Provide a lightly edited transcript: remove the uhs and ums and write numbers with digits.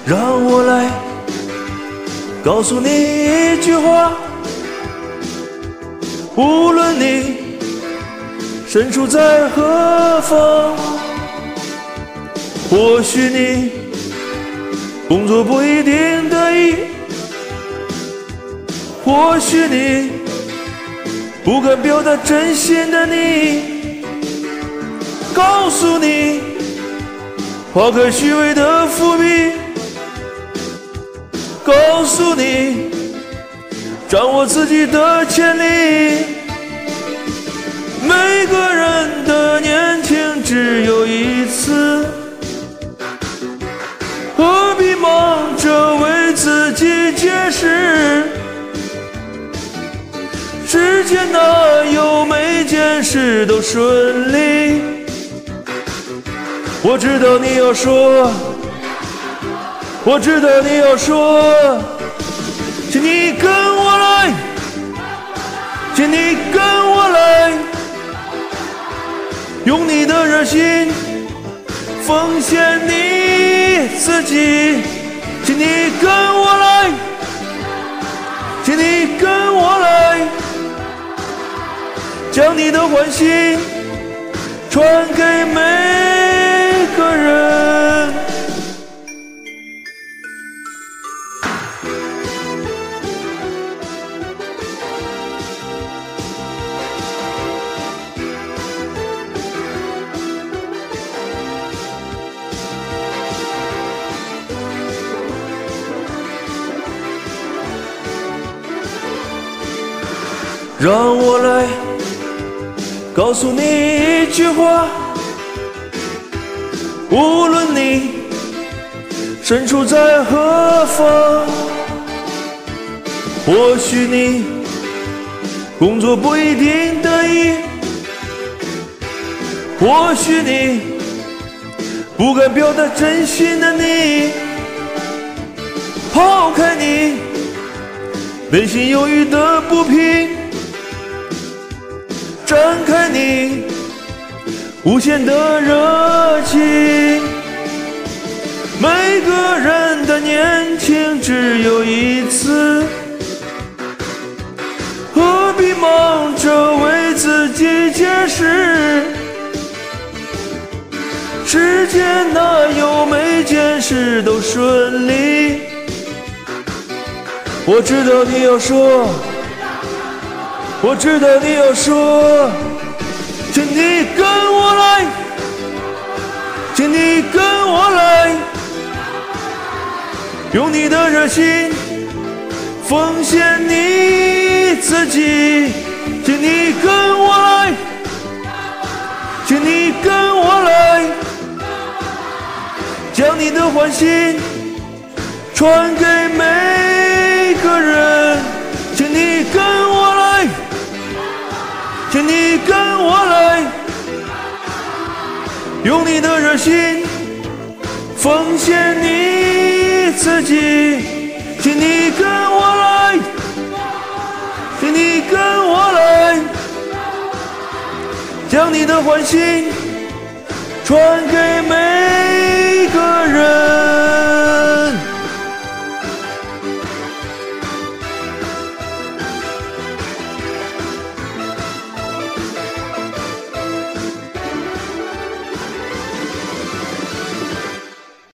让我来告诉你一句话，无论你身处在何方，或许你工作不一定得意，或许你不敢表达真心的你，告诉你抛开虚伪的伏笔，告诉你掌握自己的潜力。每个人的年轻只有一次，何必忙着为自己解释？世间哪有每件事都顺利？我知道你要说，我知道你要说，请你跟我来，请你跟我来，用你的热心奉献你自己，请你跟我来，请你跟我来，将你的欢喜传给每个人。让我来告诉你一句话，无论你身处在何方，或许你工作不一定得意，或许你不敢表达真心的你，抛开你内心犹豫的不平，展开你无限的热情。每个人的年轻只有一次，何必忙着为自己解释？世间哪有每件事都顺利？我知道你要说，我知道你要说，请你跟我来，请你跟我来，用你的热心奉献你自己，请你跟我来，请你跟我来，将你的欢心传给每个人，请你跟我来，请你跟我来，用你的热心奉献你自己，请你跟我来，请你跟我来，将你的欢心传给每个人。